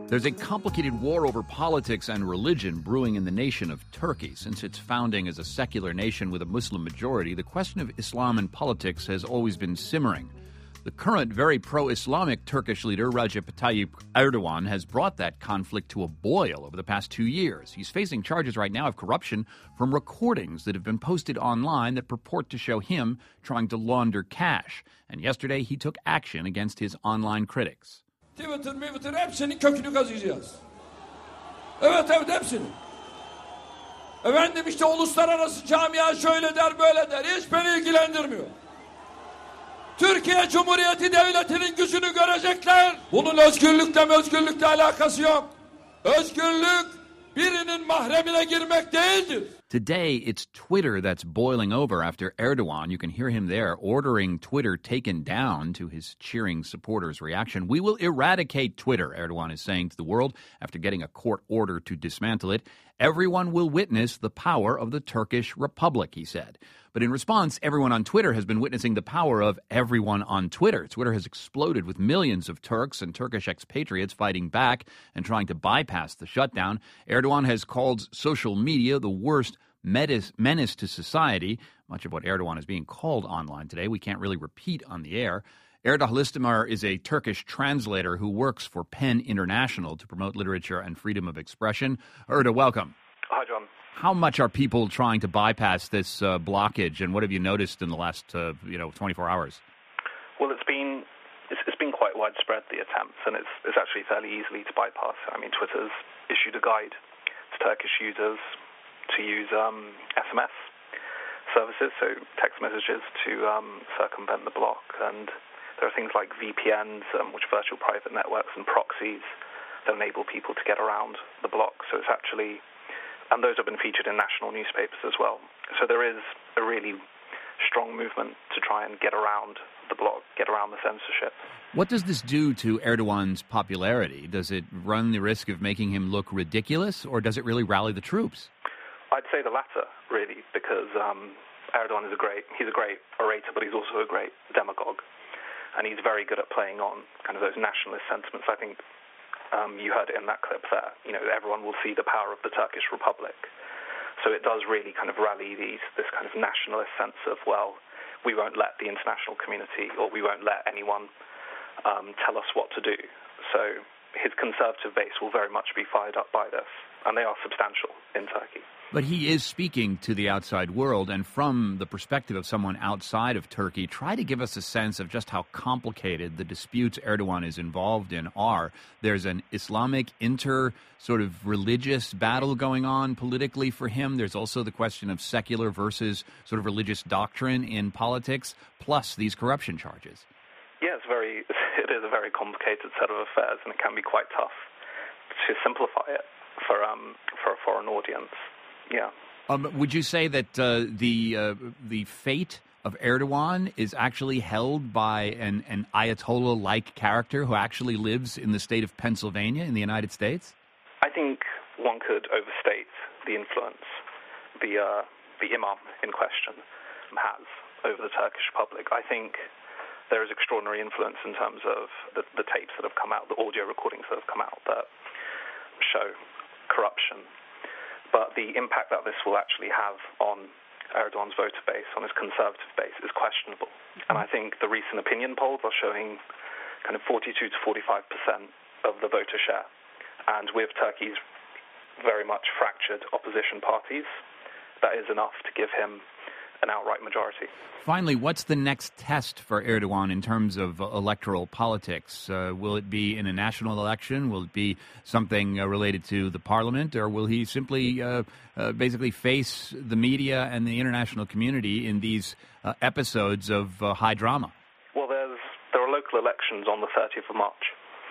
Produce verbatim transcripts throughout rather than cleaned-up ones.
There's a complicated war over politics and religion brewing in the nation of Turkey. Since its founding as a secular nation with a Muslim majority, the question of Islam and politics has always been simmering. The current, very pro-Islamic Turkish leader, Recep Tayyip Erdogan, has brought that conflict to a boil over the past two years. He's facing charges right now of corruption from recordings that have been posted online that purport to show him trying to launder cash. And yesterday, he took action against his online critics. Twitter, Twitter, hepsinin kökünü kazıyacağız. Evet, evet, hepsinin. Efendim işte uluslararası camia şöyle der, böyle der. Hiç beni ilgilendirmiyor. Türkiye Cumhuriyeti Devleti'nin gücünü görecekler. Bunun özgürlükle özgürlükle alakası yok. Özgürlük birinin mahremine girmek değildir. Today, it's Twitter that's boiling over after Erdogan. You can hear him there ordering Twitter taken down to his cheering supporters' reaction. We will eradicate Twitter, Erdogan is saying to the world after getting a court order to dismantle it. Everyone will witness the power of the Turkish Republic, he said. But in response, everyone on Twitter has been witnessing the power of everyone on Twitter. Twitter has exploded with millions of Turks and Turkish expatriates fighting back and trying to bypass the shutdown. Erdogan has called social media the worst menace to society. Much of what Erdogan is being called online today, we can't really repeat on the air. Erda Halistamar is a Turkish translator who works for PEN International to promote literature and freedom of expression. Erda, welcome. Hi, John. How much are people trying to bypass this uh, blockage, and what have you noticed in the last, uh, you know, twenty-four hours? Well, it's been it's, it's been quite widespread, the attempts, and it's it's actually fairly easily to bypass. I mean, Twitter's issued a guide to Turkish users to use um, S M S services, so text messages, to um, circumvent the block. And there are things like V P Ns, um, which are virtual private networks, and proxies that enable people to get around the block. So it's actually, and those have been featured in national newspapers as well. So there is a really strong movement to try and get around the block, get around the censorship. What does this do to Erdogan's popularity? Does it run the risk of making him look ridiculous, or does it really rally the troops? I'd say the latter, really, because um, Erdogan is a great, he's a great orator, but he's also a great demagogue. And he's very good at playing on kind of those nationalist sentiments. I think um, you heard it in that clip there. You know, everyone will see the power of the Turkish Republic. So it does really kind of rally these, this kind of nationalist sense of, well, we won't let the international community, or we won't let anyone um, tell us what to do. So his conservative base will very much be fired up by this, and they are substantial in Turkey. But he is speaking to the outside world, and from the perspective of someone outside of Turkey, try to give us a sense of just how complicated the disputes Erdogan is involved in are. There's an Islamic inter sort of religious battle going on politically for him. There's also the question of secular versus sort of religious doctrine in politics, plus these corruption charges. Yeah, it's very, it is a very complicated set of affairs, and it can be quite tough to simplify it for um for a foreign audience. Yeah. Um, would you say that uh, the uh, the fate of Erdogan is actually held by an, an Ayatollah-like character who actually lives in the state of Pennsylvania in the United States? I think one could overstate the influence the uh, the imam in question has over the Turkish Republic. I think there is extraordinary influence in terms of the, the tapes that have come out, the audio recordings that have come out that show corruption. But the impact that this will actually have on Erdogan's voter base, on his conservative base, is questionable. And I think the recent opinion polls are showing kind of forty-two to forty-five percent of the voter share. And with Turkey's very much fractured opposition parties, that is enough to give him an outright majority. Finally, what's the next test for Erdogan in terms of uh, electoral politics? Uh, will it be in a national election? Will it be something uh, related to the parliament? Or will he simply uh, uh, basically face the media and the international community in these uh, episodes of uh, high drama? Well, there's, there are local elections on the thirtieth of March.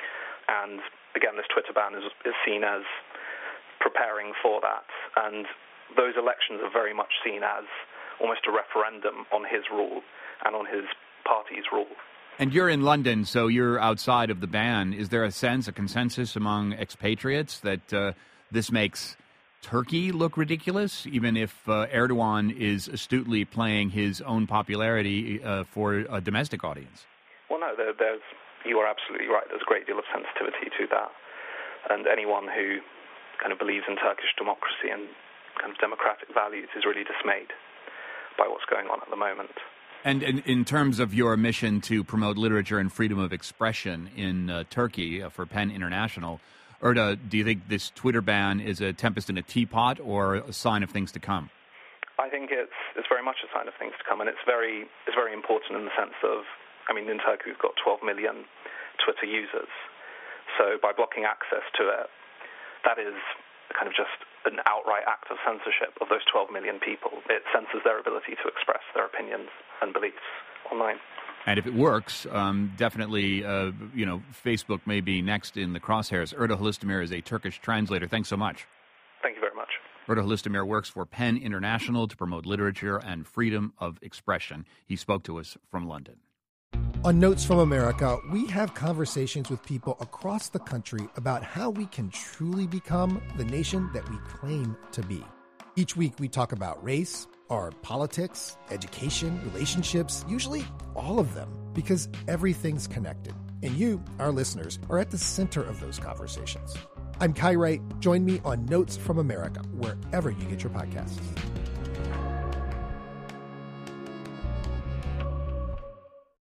And again, this Twitter ban is, is seen as preparing for that. And those elections are very much seen as almost a referendum on his rule and on his party's rule. And you're in London, so you're outside of the ban. Is there a sense, a consensus among expatriates that uh, this makes Turkey look ridiculous, even if uh, Erdogan is astutely playing his own popularity uh, for a domestic audience? Well, no, there, there's, you are absolutely right. There's a great deal of sensitivity to that. And anyone who kind of believes in Turkish democracy and kind of democratic values is really dismayed by what's going on at the moment. And in, in terms of your mission to promote literature and freedom of expression in uh, Turkey uh, for PEN International, Erda, do you think this Twitter ban is a tempest in a teapot or a sign of things to come? I think it's it's very much a sign of things to come, and it's very it's very important in the sense of, I mean, in Turkey we've got twelve million Twitter users, so by blocking access to it, that is kind of just an outright act of censorship of those twelve million people. It censors their ability to express their opinions and beliefs online. And if it works, um, definitely, uh, you know, Facebook may be next in the crosshairs. Erda Halistamir is a Turkish translator. Thanks so much. Thank you very much. Erda Halistamir works for PEN International to promote literature and freedom of expression. He spoke to us from London. On Notes from America, we have conversations with people across the country about how we can truly become the nation that we claim to be. Each week, we talk about race, our politics, education, relationships, usually all of them, because everything's connected. And you, our listeners, are at the center of those conversations. I'm Kai Wright. Join me on Notes from America, wherever you get your podcasts.